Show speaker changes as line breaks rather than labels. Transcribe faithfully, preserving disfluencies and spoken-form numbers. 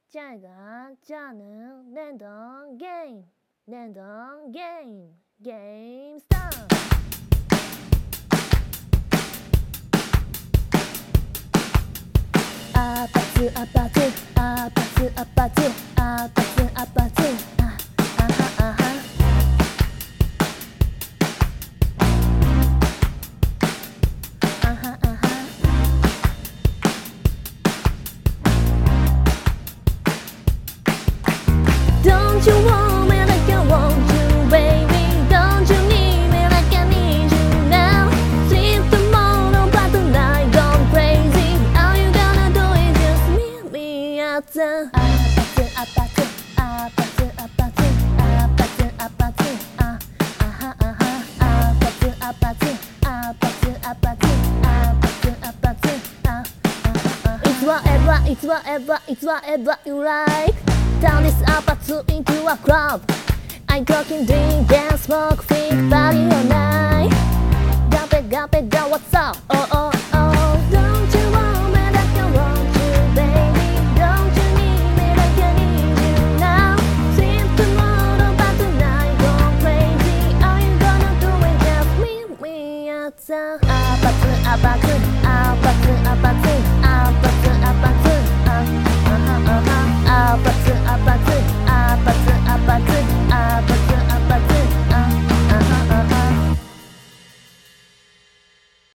제가 짜는 랜덤 게임 랜덤 게임 게임 스타트 아파트 아파트 아파트 아파트 아파트 아파트 아, 아하 아하 아하 아하 Don't you want me like I want you, baby? Don't you need me like I need you now? Sleep tomorrow, but tonight gone crazy. All you gonna do is just meet me at the 아파트 아파트 아파트 아파트 아파트 아파트 아 아하 아하 아파트 아파트 아파트 아파트 아파트 아파트 아 아하 It's whatever, it's whatever, it's whatever you like. Turn this apart into a club. I'm talking drink and smoke, freak party all night. Got it, got it, got what's up? Oh oh oh. Don't you want me like I want you, baby? Don't you need me like I need you now? Sleep tomorrow, but tonight go crazy. All you gonna do is just meet me at the 아파트 아파트